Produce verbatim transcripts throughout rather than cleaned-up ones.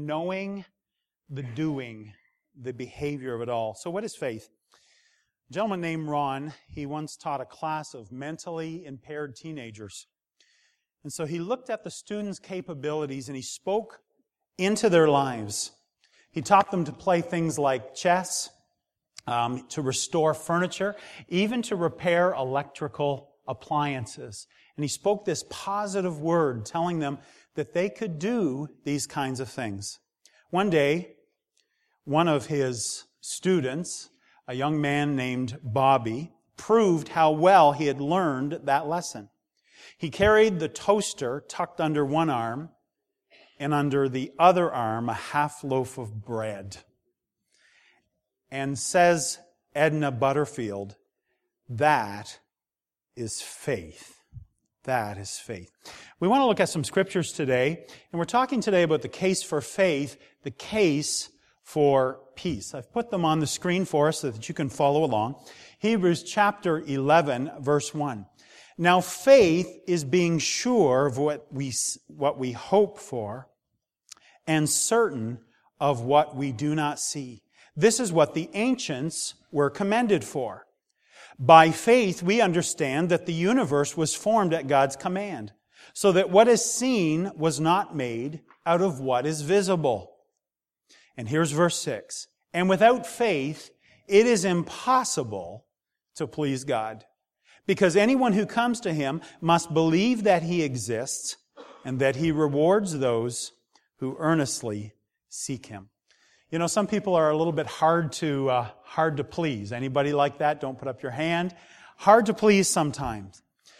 knowing, the doing, the behavior of it all. So what is faith? A gentleman named Ron, he once taught a class of mentally impaired teenagers. And so he looked at the students' capabilities and he spoke into their lives. He taught them to play things like chess, um, to restore furniture, even to repair electrical appliances. And he spoke this positive word, telling them that they could do these kinds of things. One day, one of his students, a young man named Bobby, proved how well he had learned that lesson. He carried the toaster tucked under one arm, and under the other arm a half loaf of bread. And says Edna Butterfield, that is faith. That is faith. We want to look at some scriptures today, and we're talking today about the case for faith, the case for peace. I've put them on the screen for us so that you can follow along. Hebrews chapter eleven, verse one. Now faith is being sure of what we, what we hope for and certain of what we do not see. This is what the ancients were commended for. By faith, we understand that the universe was formed at God's command, so that what is seen was not made out of what is visible. And here's verse six. And without faith, it is impossible to please God, because anyone who comes to Him must believe that He exists and that He rewards those who earnestly seek Him. You know, some people are a little bit hard to uh, hard to please. Anybody like that? Don't put up your hand. Hard to please sometimes.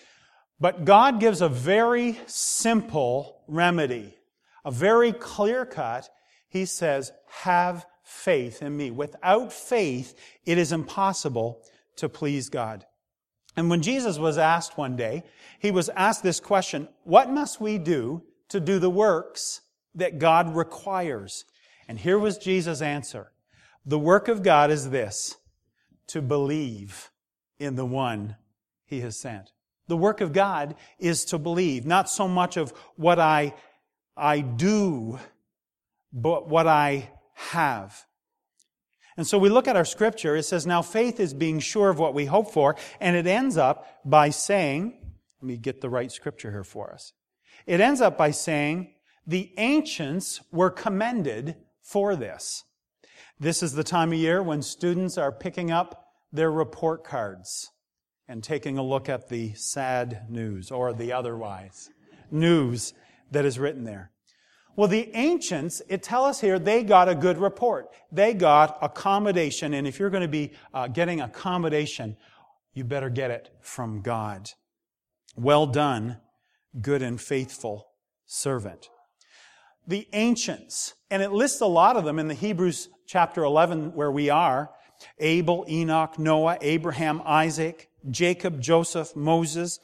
But God gives a very simple remedy, a very clear cut. He says, have faith in me. Without faith, it is impossible to please God. And when Jesus was asked one day, He was asked this question, what must we do to do the works that God requires? And here was Jesus' answer. The work of God is this, to believe in the one He has sent. The work of God is to believe, not so much of what I, I do, but what I have. And so we look at our scripture, it says, now faith is being sure of what we hope for, and it ends up by saying, let me get the right scripture here for us. It ends up by saying, the ancients were commended for this. This is the time of year when students are picking up their report cards and taking a look at the sad news or the otherwise news that is written there. Well, the ancients, it tells us here, they got a good report. They got accommodation, and if you're going to be uh, getting accommodation, you better get it from God. Well done, good and faithful servant. The ancients, and it lists a lot of them in the Hebrews chapter eleven where we are. Abel, Enoch, Noah, Abraham, Isaac, Jacob, Joseph, Moses,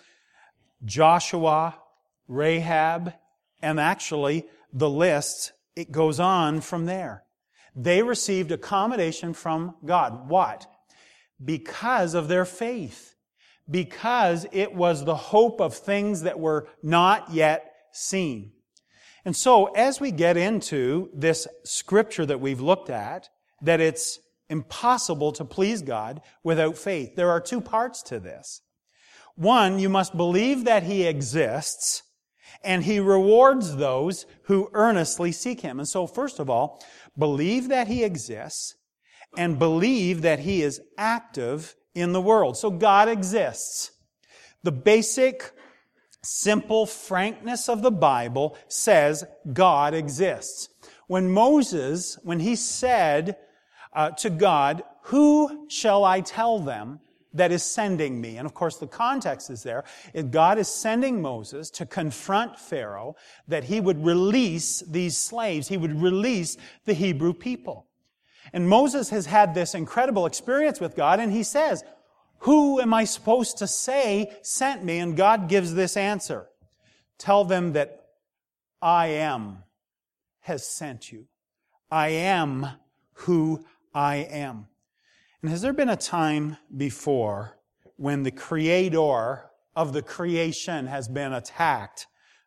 Joshua, Rahab, and actually the list, it goes on from there. They received accommodation from God. What? Because of their faith. Because it was the hope of things that were not yet seen. And so, as we get into this scripture that we've looked at, that it's impossible to please God without faith, there are two parts to this. One, you must believe that He exists, and He rewards those who earnestly seek Him. And so, first of all, believe that He exists, and believe that He is active in the world. So God exists. The basic simple frankness of the Bible says God exists. When Moses, when he said uh, to God, who shall I tell them that is sending me? And of course the context is there. God is sending Moses to confront Pharaoh that he would release these slaves. He would release the Hebrew people. And Moses has had this incredible experience with God, and he says, who am I supposed to say sent me? And God gives this answer. Tell them that I am has sent you. I am who I am. And has there been a time before when the Creator of the creation has been attacked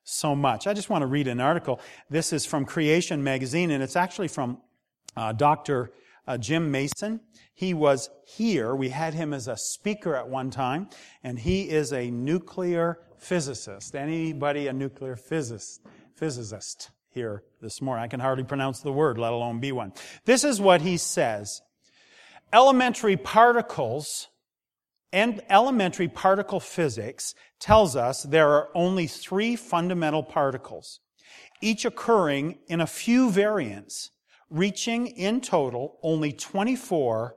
so much. I just want to read an article. This is from Creation Magazine, and it's actually from uh, Doctor Uh, Jim Mason. He was here. We had him as a speaker at one time, and he is a nuclear physicist. Anybody a nuclear physicist? Physicist here this morning? I can hardly pronounce the word, let alone be one. This is what he says. Elementary particles and elementary particle physics tells us there are only three fundamental particles, each occurring in a few variants, reaching in total only twenty-four,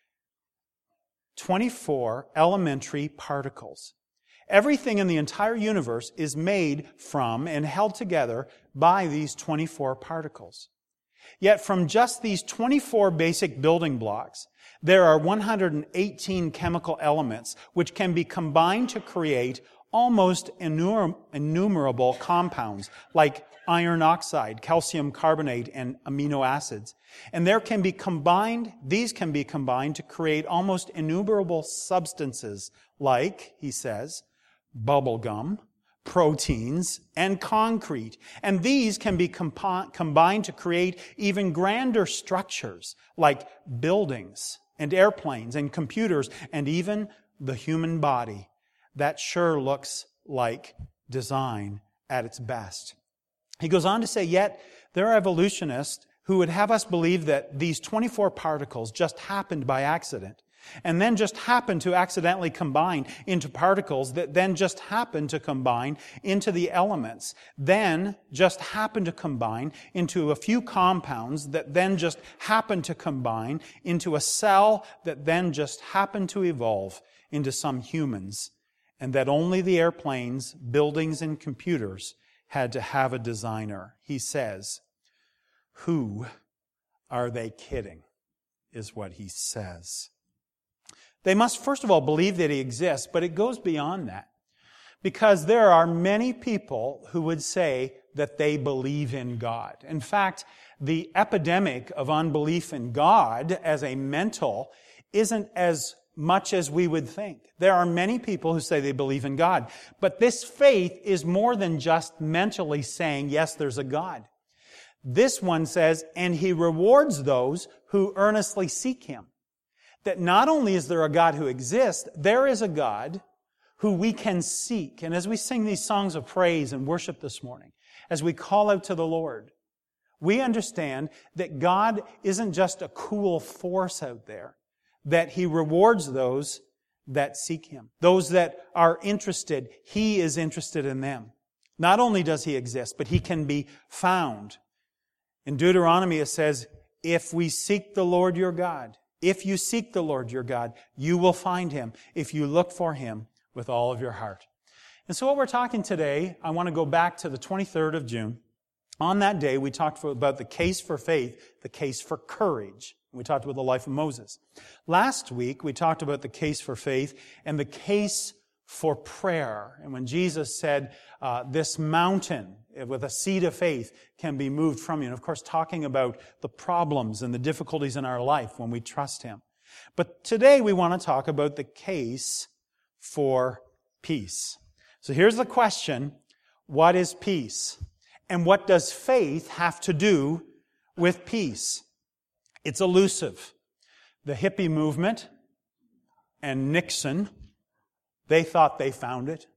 twenty-four elementary particles. Everything in the entire universe is made from and held together by these twenty-four particles. Yet from just these twenty-four basic building blocks, there are one hundred eighteen chemical elements which can be combined to create almost innumerable compounds like iron oxide, calcium carbonate, and amino acids. And there can be combined, these can be combined to create almost innumerable substances like, he says, bubble gum, proteins, and concrete. And these can be compi- combined to create even grander structures like buildings and airplanes and computers and even the human body. That sure looks like design at its best. He goes on to say, yet there are evolutionists who would have us believe that these twenty-four particles just happened by accident, and then just happened to accidentally combine into particles that then just happened to combine into the elements, then just happened to combine into a few compounds that then just happened to combine into a cell that then just happened to evolve into some humans, and that only the airplanes, buildings, and computers had to have a designer. He says, who are they kidding, is what he says. They must, first of all, believe that he exists, but it goes beyond that. Because there are many people who would say that they believe in God. In fact, the epidemic of unbelief in God as a mental isn't as much as we would think. There are many people who say they believe in God. But this faith is more than just mentally saying, yes, there's a God. This one says, and he rewards those who earnestly seek him. That not only is there a God who exists, there is a God who we can seek. And as we sing these songs of praise and worship this morning, as we call out to the Lord, we understand that God isn't just a cool force out there, that he rewards those that seek him. Those that are interested, he is interested in them. Not only does he exist, but he can be found. In Deuteronomy it says, if we seek the Lord your God, if you seek the Lord your God, you will find him if you look for him with all of your heart. And so what we're talking today, I want to go back to the twenty-third of June. On that day, we talked about the case for faith, the case for courage. We talked about the life of Moses. Last week, we talked about the case for faith and the case for prayer. And when Jesus said, uh, this mountain with a seed of faith can be moved from you. And of course, talking about the problems and the difficulties in our life when we trust him. But today, we want to talk about the case for peace. So here's the question. What is peace? And what does faith have to do with peace? It's elusive. The hippie movement and Nixon, they thought they found it.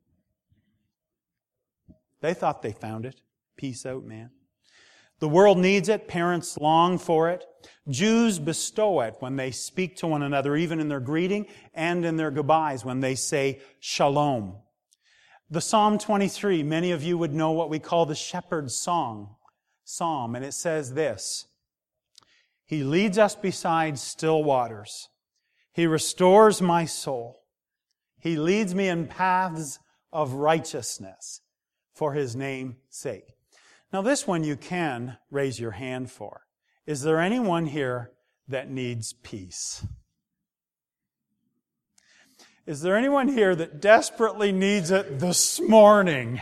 They thought they found it. Peace out, man. The world needs it. Parents long for it. Jews bestow it when they speak to one another, even in their greeting and in their goodbyes when they say shalom. The Psalm twenty-three, many of you would know what we call the shepherd's song, psalm, and it says this, he leads us beside still waters. He restores my soul. He leads me in paths of righteousness for his name's sake. Now this one you can raise your hand for. Is there anyone here that needs peace? Is there anyone here that desperately needs it this morning?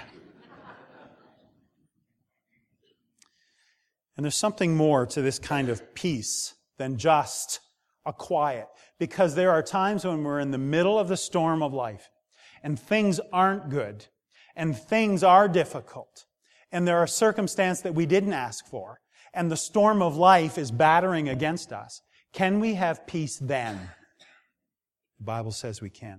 And there's something more to this kind of peace than just a quiet. Because there are times when we're in the middle of the storm of life and things aren't good and things are difficult, and there are circumstances that we didn't ask for, and the storm of life is battering against us, can we have peace then? The Bible says we can.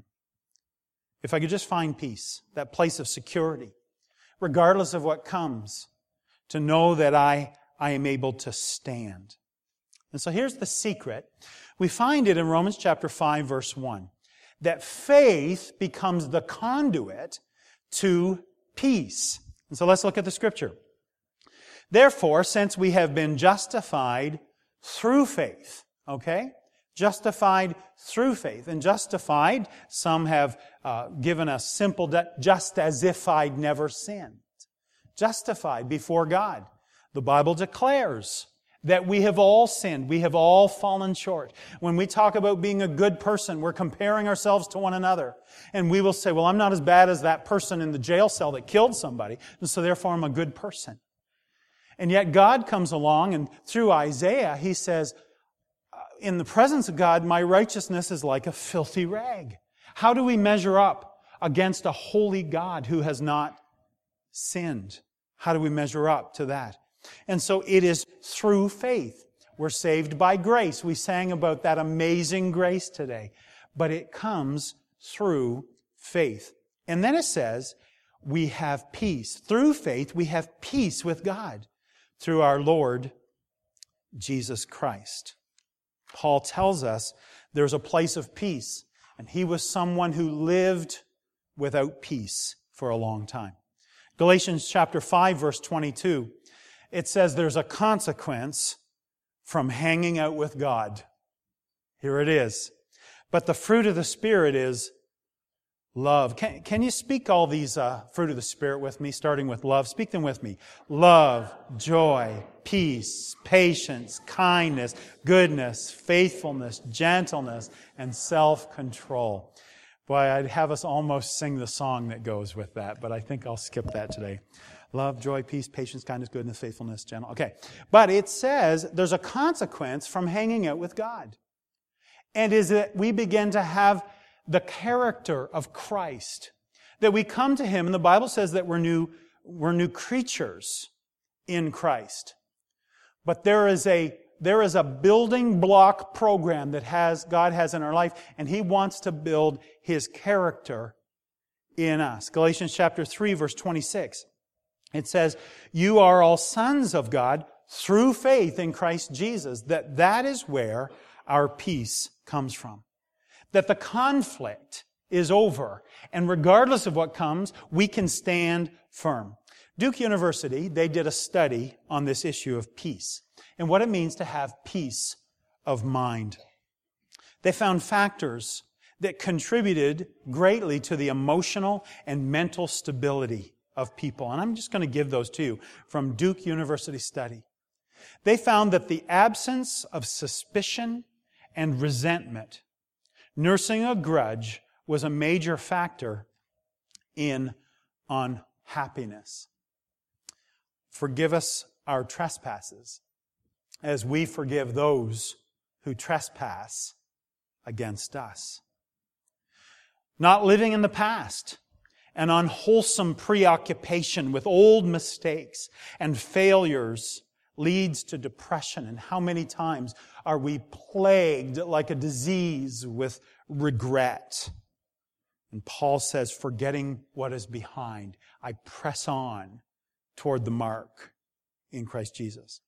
If I could just find peace, that place of security, regardless of what comes, to know that I, I am able to stand. And so here's the secret. We find it in Romans chapter five, verse one, that faith becomes the conduit to peace. And so let's look at the Scripture. Therefore, since we have been justified through faith, okay? Justified through faith. And justified, some have uh, given a simple, de- just as if I'd never sinned. Justified before God. The Bible declares that we have all sinned. We have all fallen short. When we talk about being a good person, we're comparing ourselves to one another. And we will say, well, I'm not as bad as that person in the jail cell that killed somebody, and so therefore I'm a good person. And yet God comes along, and through Isaiah, He says, in the presence of God, my righteousness is like a filthy rag. How do we measure up against a holy God who has not sinned? How do we measure up to that? And so it is through faith. We're saved by grace. We sang about that amazing grace today. But it comes through faith. And then it says, we have peace. Through faith, we have peace with God through our Lord Jesus Christ. Paul tells us there's a place of peace, and he was someone who lived without peace for a long time. Galatians chapter five, verse twenty-two, it says there's a consequence from hanging out with God. Here it is. But the fruit of the Spirit is love. Can, can you speak all these uh, fruit of the Spirit with me, starting with love? Speak them with me. Love, joy, peace, patience, kindness, goodness, faithfulness, gentleness, and self-control. Boy, I'd have us almost sing the song that goes with that, but I think I'll skip that today. Love, joy, peace, patience, kindness, goodness, faithfulness, gentle. Okay. But it says there's a consequence from hanging out with God. And is that we begin to have the character of Christ. That we come to Him, and the Bible says that we're new, we're new creatures in Christ. But there is a, there is a building block program that has, God has in our life, and He wants to build His character in us. Galatians chapter three, verse twenty-six. It says, you are all sons of God through faith in Christ Jesus, that that is where our peace comes from. That the conflict is over, and regardless of what comes, we can stand firm. Duke University, they did a study on this issue of peace and what it means to have peace of mind. They found factors that contributed greatly to the emotional and mental stability of people. And I'm just going to give those to you from Duke University study. They found that the absence of suspicion and resentment, nursing a grudge, was a major factor in unhappiness. Forgive us our trespasses as we forgive those who trespass against us. Not living in the past, an unwholesome preoccupation with old mistakes and failures leads to depression. And how many times are we plagued like a disease with regret? And Paul says, forgetting what is behind, I press on toward the mark in Christ Jesus.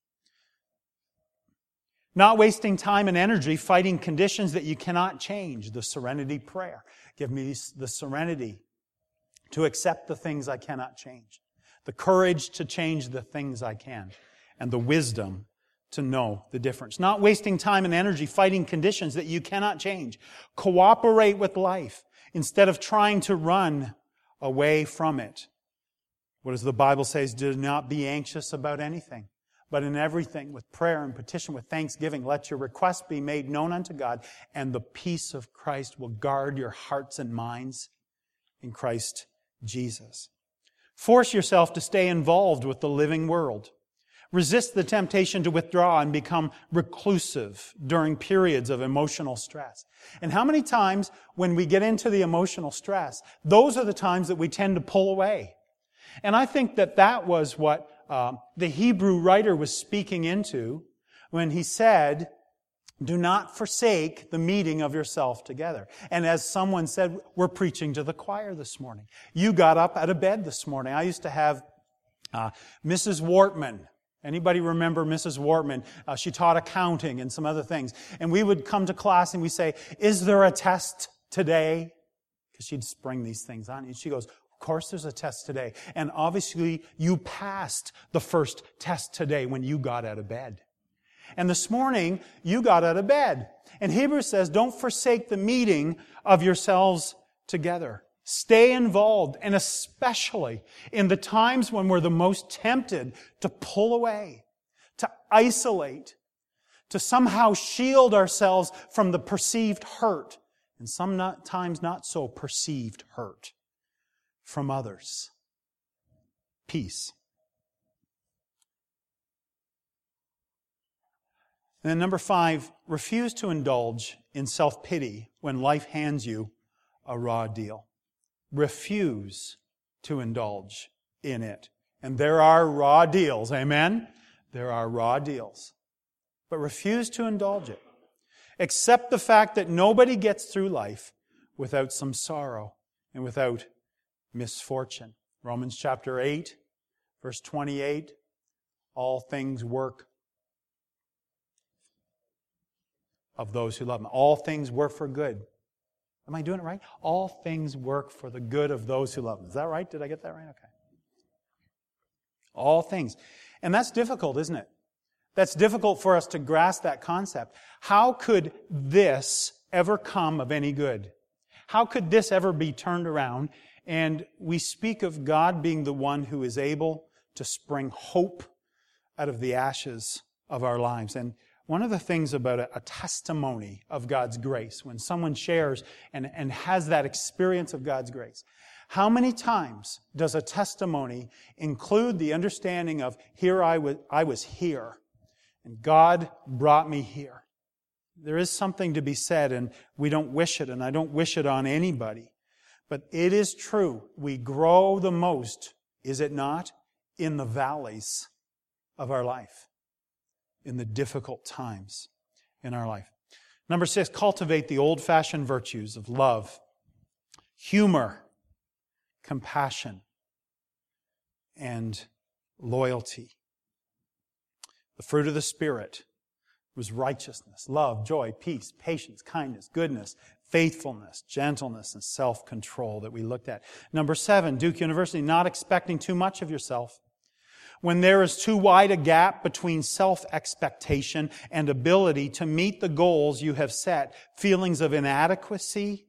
Not wasting time and energy fighting conditions that you cannot change. The serenity prayer. Give me the serenity to accept the things I cannot change. The courage to change the things I can. And the wisdom to know the difference. Not wasting time and energy fighting conditions that you cannot change. Cooperate with life instead of trying to run away from it. What does the Bible say? Do not be anxious about anything, but in everything, with prayer and petition, with thanksgiving, let your requests be made known unto God, and the peace of Christ will guard your hearts and minds in Christ Jesus. Force yourself to stay involved with the living world. Resist the temptation to withdraw and become reclusive during periods of emotional stress. And how many times when we get into the emotional stress, those are the times that we tend to pull away And I think that that was what uh, the Hebrew writer was speaking into when he said, do not forsake the meeting of yourself together. And as someone said, we're preaching to the choir this morning. You got up out of bed this morning. I used to have uh, Missus Wortman. Anybody remember Missus Wortman? Uh, she taught accounting and some other things. And we would come to class and we say, is there a test today? Because she'd spring these things on. And she goes, of course there's a test today. And obviously you passed the first test today when you got out of bed. And this morning, you got out of bed. And Hebrews says, don't forsake the meeting of yourselves together. Stay involved, and especially in the times when we're the most tempted to pull away, to isolate, to somehow shield ourselves from the perceived hurt, and sometimes not so perceived hurt from others. Peace. And then number five, refuse to indulge in self-pity when life hands you a raw deal. Refuse to indulge in it. And there are raw deals, amen? There are raw deals. But refuse to indulge it. Accept the fact that nobody gets through life without some sorrow and without misfortune. Romans chapter eight, verse twenty-eight, all things work of those who love Him. All things work for good. Am I doing it right? All things work for the good of those who love Him. Is that right? Did I get that right? Okay. All things. And that's difficult, isn't it? That's difficult for us to grasp that concept. How could this ever come of any good? How could this ever be turned around? And we speak of God being the one who is able to spring hope out of the ashes of our lives. And one of the things about a, a testimony of God's grace, when someone shares and, and has that experience of God's grace, how many times does a testimony include the understanding of, here I was, I was here, and God brought me here? There is something to be said, and we don't wish it, and I don't wish it on anybody. But it is true, we grow the most, is it not, in the valleys of our life, in the difficult times in our life. Number six, cultivate the old-fashioned virtues of love, humor, compassion, and loyalty. The fruit of the Spirit was righteousness, love, joy, peace, patience, kindness, goodness, faithfulness, gentleness, and self-control that we looked at. Number seven, Duke University, not expecting too much of yourself. When there is too wide a gap between self-expectation and ability to meet the goals you have set, feelings of inadequacy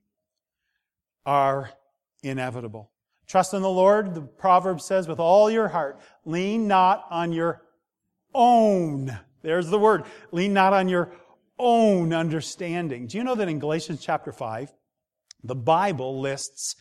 are inevitable. Trust in the Lord, the proverb says, with all your heart. Lean not on your own. There's the word. Lean not on your own understanding. Do you know that in Galatians chapter five, the Bible lists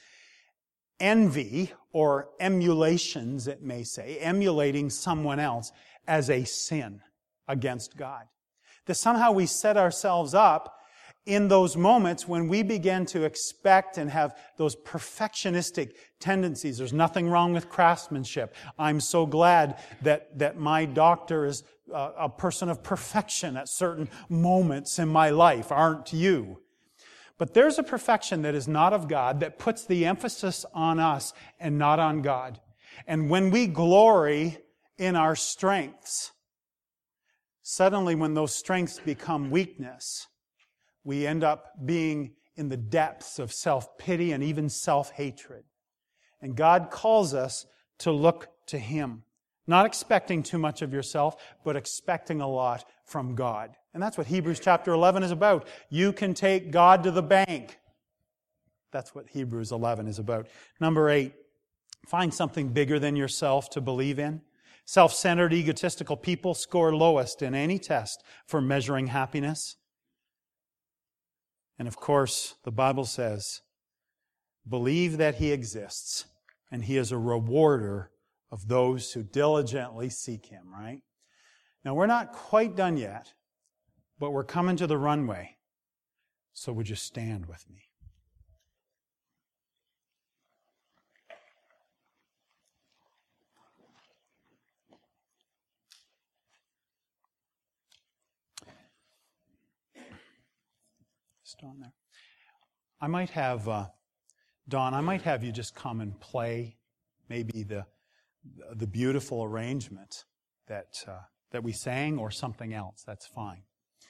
envy, or emulations, it may say, emulating someone else as a sin against God. That somehow we set ourselves up in those moments when we begin to expect and have those perfectionistic tendencies. There's nothing wrong with craftsmanship. I'm so glad that, that my doctor is a, a person of perfection at certain moments in my life, aren't you? But there's a perfection that is not of God that puts the emphasis on us and not on God. And when we glory in our strengths, suddenly when those strengths become weakness, we end up being in the depths of self-pity and even self-hatred. And God calls us to look to Him. Not expecting too much of yourself, but expecting a lot from God. And that's what Hebrews chapter eleven is about. You can take God to the bank. That's what Hebrews eleven is about. Number eight, find something bigger than yourself to believe in. Self-centered, egotistical people score lowest in any test for measuring happiness. And of course, the Bible says, believe that He exists, and He is a rewarder of those who diligently seek Him, right? Now, we're not quite done yet, but we're coming to the runway. So would you stand with me? Just on there. I might have, uh, Don, I might have you just come and play maybe the the beautiful arrangement that uh, that we sang or something else. That's fine.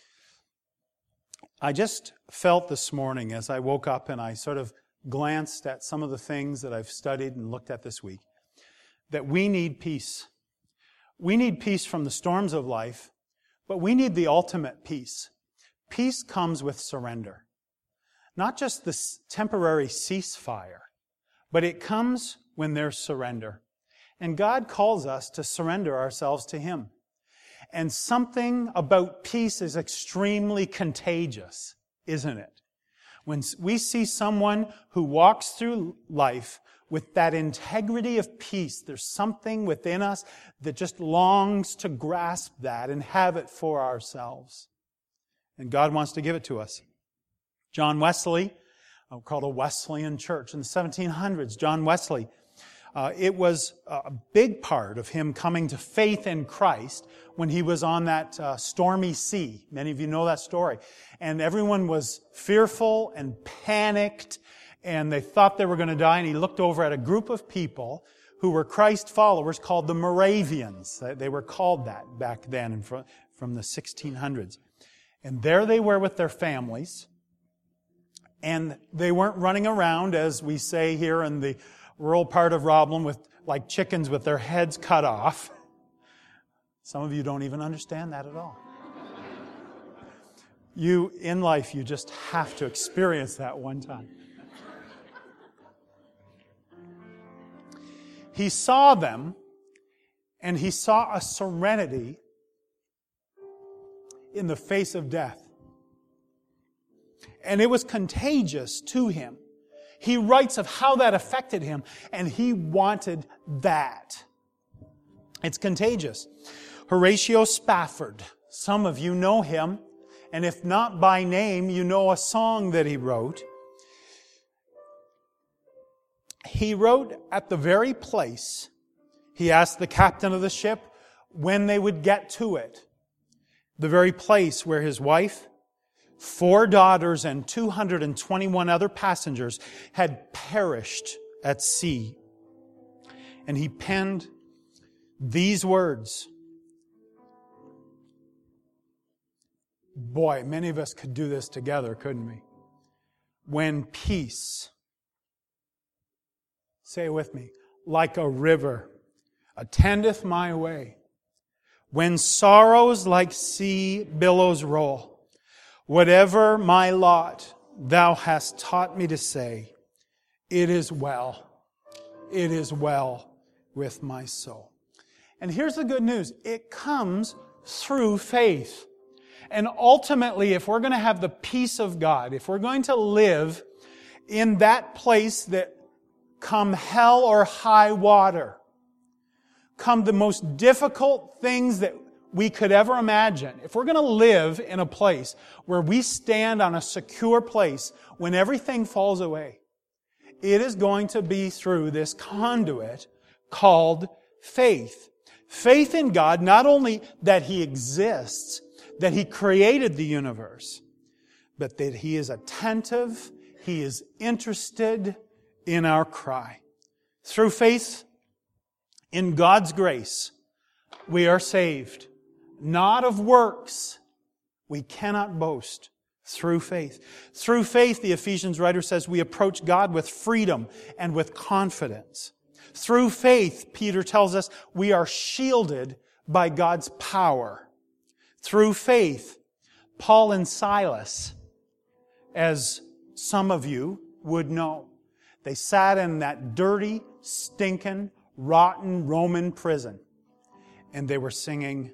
I just felt this morning as I woke up and I sort of glanced at some of the things that I've studied and looked at this week, that we need peace. We need peace from the storms of life, but we need the ultimate peace. Peace comes with surrender. Not just this temporary ceasefire, but it comes when there's surrender. And God calls us to surrender ourselves to Him. And something about peace is extremely contagious, isn't it? When we see someone who walks through life with that integrity of peace, there's something within us that just longs to grasp that and have it for ourselves. And God wants to give it to us. John Wesley, called a Wesleyan church in the seventeen hundreds, John Wesley, uh, it was a big part of him coming to faith in Christ when he was on that uh, stormy sea. Many of you know that story. And everyone was fearful and panicked, and they thought they were going to die. And he looked over at a group of people who were Christ followers called the Moravians. They were called that back then from the sixteen hundreds. And there they were with their families. And they weren't running around, as we say here in the rural part of Roblin, with like chickens with their heads cut off. Some of you don't even understand that at all. You, in life, you just have to experience that one time. He saw them, and he saw a serenity in the face of death. And it was contagious to him. He writes of how that affected him, and he wanted that. It's contagious. Horatio Spafford, some of you know him, and if not by name, you know a song that he wrote. He wrote at the very place, he asked the captain of the ship when they would get to it. The very place where his wife, four daughters, and two hundred twenty-one other passengers had perished at sea. And he penned these words. Boy, many of us could do this together, couldn't we? When peace, say it with me, like a river, attendeth my way. When sorrows like sea billows roll, whatever my lot, thou hast taught me to say, it is well, it is well with my soul. And here's the good news. It comes through faith. And ultimately, if we're going to have the peace of God, if we're going to live in that place that come hell or high water, come the most difficult things that we could ever imagine, if we're going to live in a place where we stand on a secure place when everything falls away, it is going to be through this conduit called faith. Faith in God, not only that He exists, that He created the universe, but that He is attentive, He is interested in our cry. Through faith in God's grace, we are saved. Not of works. We cannot boast. Through faith. Through faith, the Ephesians writer says, we approach God with freedom and with confidence. Through faith, Peter tells us, we are shielded by God's power. Through faith, Paul and Silas, as some of you would know, they sat in that dirty, stinking, rotten Roman prison, and they were singing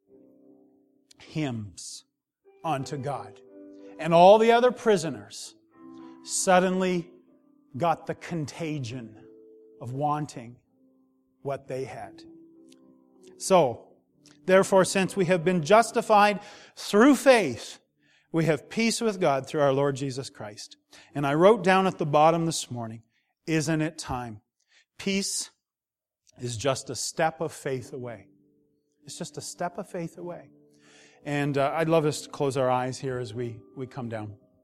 hymns unto God. And all the other prisoners suddenly got the contagion of wanting what they had. So, therefore, since we have been justified through faith, we have peace with God through our Lord Jesus Christ. And I wrote down at the bottom this morning, isn't it time? Peace is just a step of faith away. It's just a step of faith away. And uh, I'd love us to close our eyes here as we, we come down.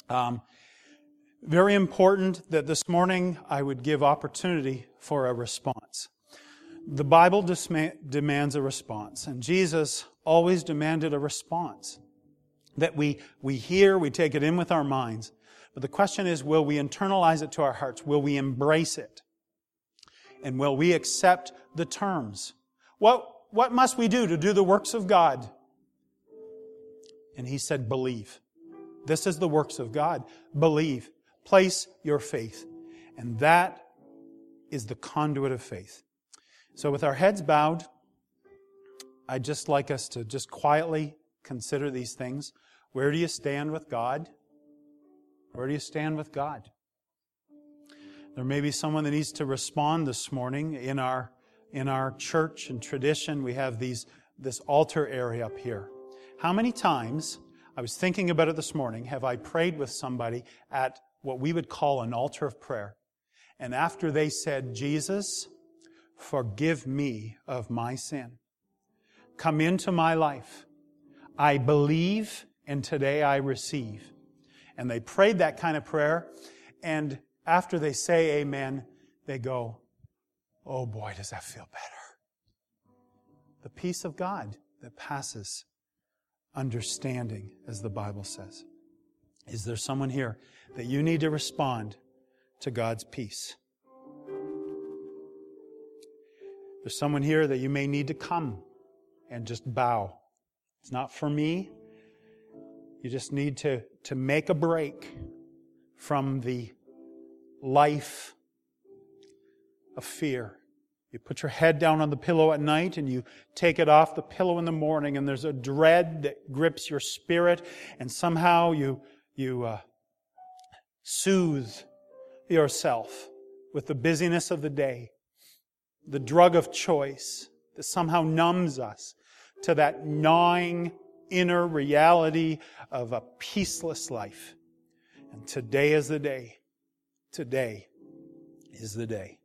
Um, very important that this morning I would give opportunity for a response. The Bible disma- demands a response, and Jesus always demanded a response. That we, we hear, we take it in with our minds. But the question is, will we internalize it to our hearts? Will we embrace it? And will we accept the terms? What, what must we do to do the works of God? And He said, believe. This is the works of God. Believe. Place your faith. And that is the conduit of faith. So with our heads bowed, I'd just like us to just quietly consider these things. Where do you stand with God? Where do you stand with God? There may be someone that needs to respond this morning. In our in our church and tradition, we have these this altar area up here. How many times, I was thinking about it this morning, have I prayed with somebody at what we would call an altar of prayer? And after they said, Jesus, forgive me of my sin. Come into my life. I believe, and today I receive. And they prayed that kind of prayer, and after they say amen, they go, oh boy, does that feel better. The peace of God that passes understanding, as the Bible says. Is there someone here that you need to respond to God's peace? There's someone here that you may need to come and just bow. It's not for me. You just need to, to make a break from the life of fear. You put your head down on the pillow at night and you take it off the pillow in the morning, and there's a dread that grips your spirit, and somehow you, you uh, soothe yourself with the busyness of the day. The drug of choice that somehow numbs us to that gnawing inner reality of a peaceless life. And today is the day. Today is the day.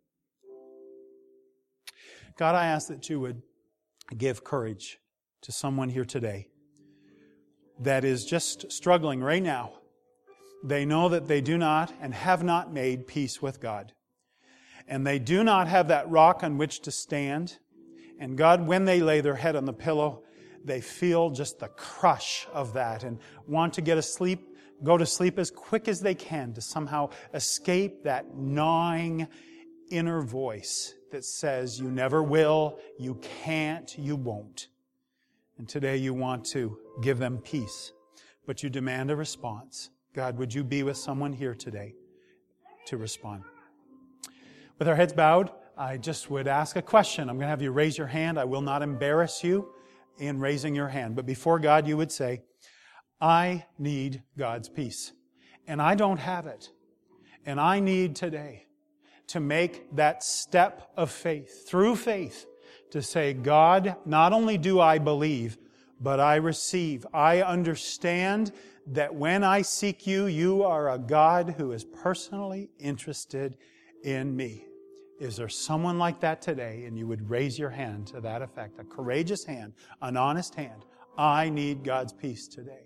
God, I ask that you would give courage to someone here today that is just struggling right now. They know that they do not and have not made peace with God. And they do not have that rock on which to stand. And God, when they lay their head on the pillow, they feel just the crush of that and want to get asleep, go to sleep as quick as they can to somehow escape that gnawing inner voice that says, you never will, you can't, you won't. And today you want to give them peace, but you demand a response. God, would you be with someone here today to respond? With our heads bowed, I just would ask a question. I'm going to have you raise your hand. I will not embarrass you in raising your hand. But before God, you would say, I need God's peace. And I don't have it. And I need today to make that step of faith, through faith, to say, God, not only do I believe, but I receive. I understand that when I seek you, you are a God who is personally interested in me. Is there someone like that today? And you would raise your hand to that effect. A courageous hand, an honest hand. I need God's peace today.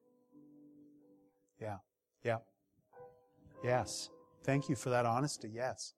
Yeah, yeah. Yes. Thank you for that honesty. Yes.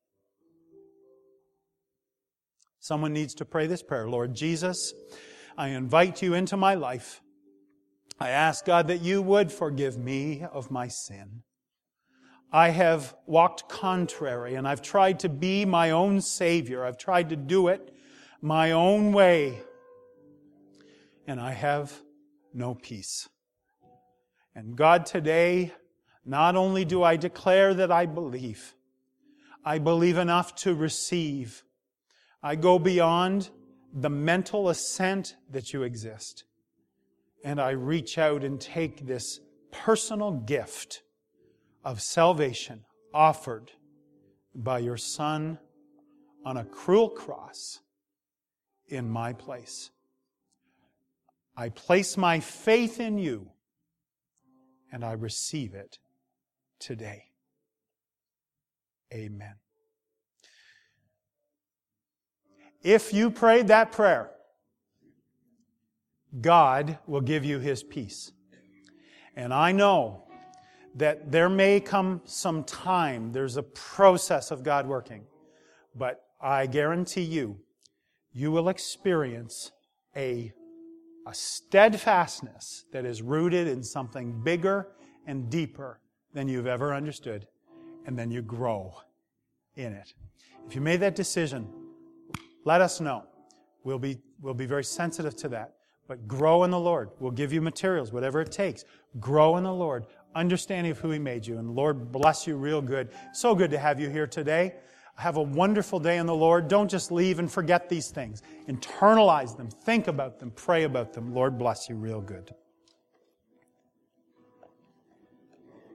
Someone needs to pray this prayer. Lord Jesus, I invite you into my life. I ask, God, that you would forgive me of my sin. I have walked contrary, and I've tried to be my own Savior. I've tried to do it my own way. And I have no peace. And God, today, not only do I declare that I believe, I believe enough to receive. I go beyond the mental assent that you exist. And I reach out and take this personal gift of salvation offered by your Son on a cruel cross in my place. I place my faith in you, and I receive it today. Amen. If you prayed that prayer, God will give you His peace. And I know that there may come some time, there's a process of God working, but I guarantee you, you will experience a, a steadfastness that is rooted in something bigger and deeper than you've ever understood, and then you grow in it. If you made that decision, let us know. We'll be, we'll be very sensitive to that. But grow in the Lord. We'll give you materials, whatever it takes. Grow in the Lord, understanding of who He made you. And the Lord bless you real good. So good to have you here today. Have a wonderful day in the Lord. Don't just leave and forget these things. Internalize them. Think about them. Pray about them. Lord bless you real good.